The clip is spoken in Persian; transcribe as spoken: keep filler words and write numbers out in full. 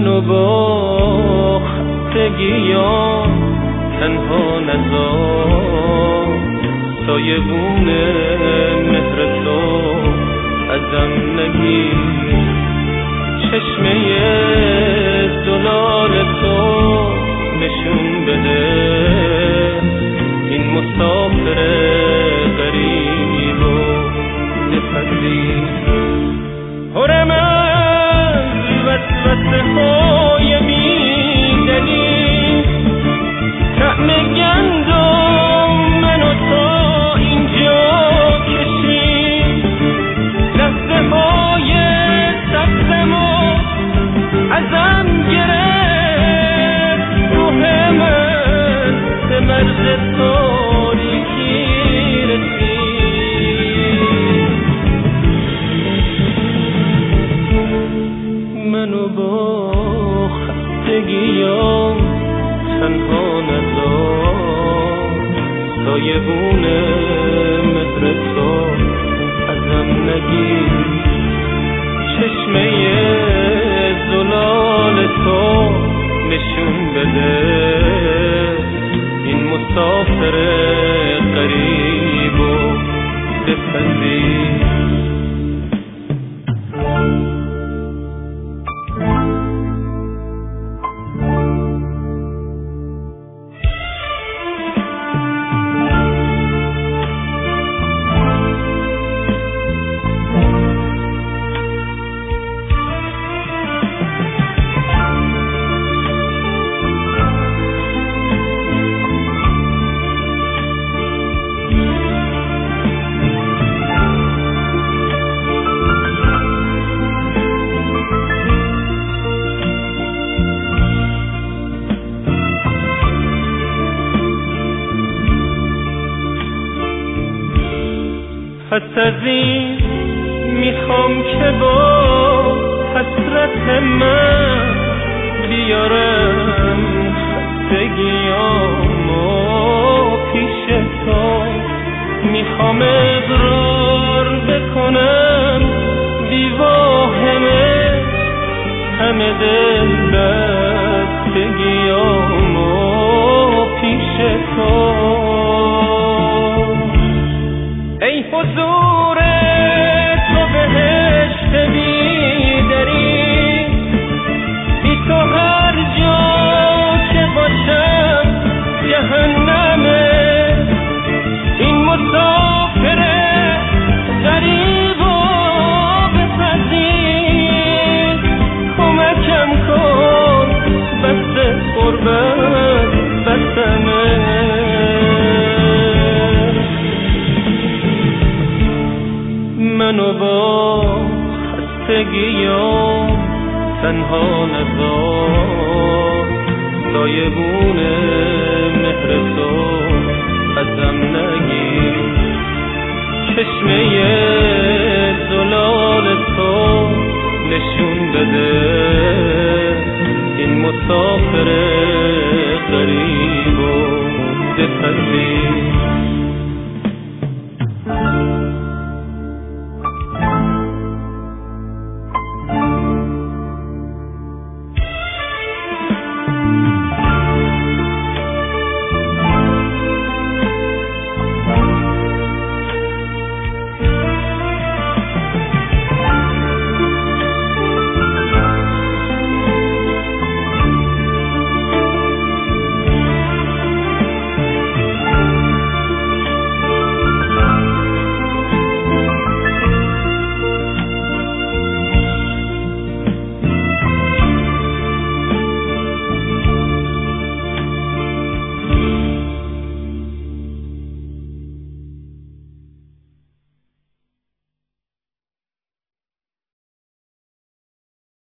منو با خستگیام تنها نذار، سایبون مهر تو ازم نگیر، چشمه زلال تو نشون بده این مسافر غریبو بپذیر. پرم از وسوسه های میدنی، طعم گندم منو تا اینجا کشید، لحظه های سبزمو ازم گرفت، روح من به مرز تاریکی رسید. منو با خستگیام تنها نذار، سایبون مهر تو ازم نگیر، چشمه زلال تو نشون بده این مسافر غریبو بپذیر. پس از این میخوام که با حسرت من بیارم خستگیامو پیش تو، میخوام اقرار بکنم بیواهمه همه دل بستگیامو پیش تو. ای حضور تو بهشت بیدری، بی تو هر جا که باشم جهنمه، این مسافر غریب و بپذیر، کمکم کن بس قربت بسمه. منو با خستگیام تنها نذار، سایبون مهر تو ازم نگیر، چشمه زلال تو نشون بده این مسافر غریبو بپذیر.